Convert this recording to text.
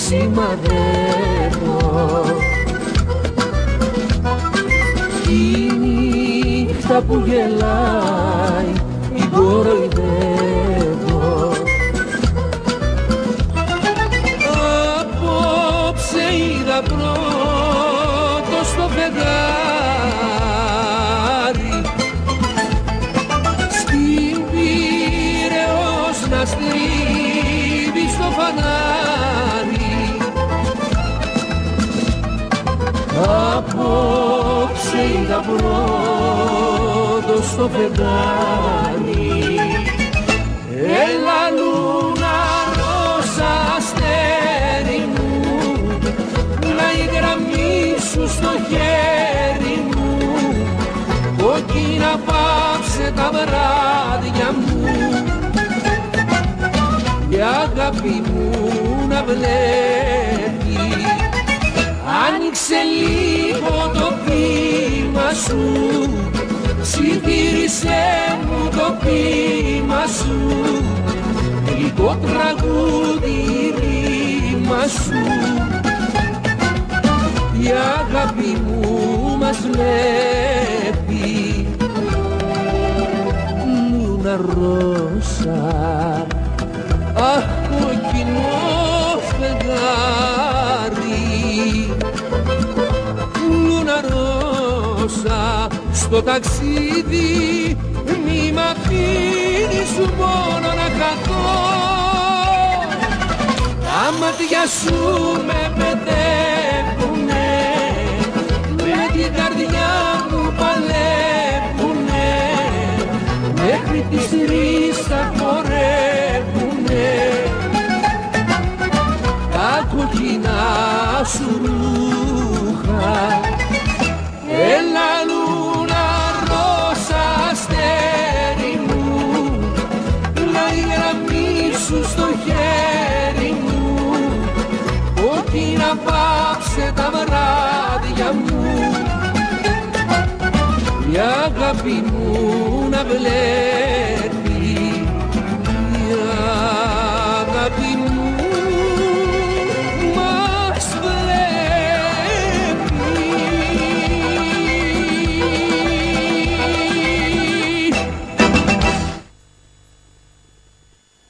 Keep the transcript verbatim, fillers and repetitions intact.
σημαδεύω. Η νύχτα που γελάει την κοροϊδεύω. Απόψε είδα πρώτο στο φεγγάρι, στην Πειραιώς να στρίβει στο φανάρι. Απόψε είδα πρώτο στο φεγγάρι. Έλα λούνα ρώσα αστέρι μου, να η γραμμή σου στο χέρι μου, κόκκινα πάψε τα βράδια μου, η αγάπη μου να βλέπει. Άνοιξε λίγο το πείμα σου, ψιθύρισε μου το πείμα σου, γλυκό τραγούδι ρήμα σου. Η αγάπη μου μας βλέπει. Λούνα ρώσα, αχ κοκκινό φεγγάρι, λούνα ρώσα, στο ταξίδι μη μ' αφήνεις μόνο να χαθώ. Τα μάτια σου με παιδεύουνε, με την καρδιά μου παλεύουνε, μέχρι τις τρεις θα χορεύουνε τα κοκκινά σου ρούχα. Έλα λούνα ρώσα αστέρι μου, να η γραμμή σου στο χέρι μου, κόκκινα πάψε τα βράδια μου, η αγάπη μου να βλέπει.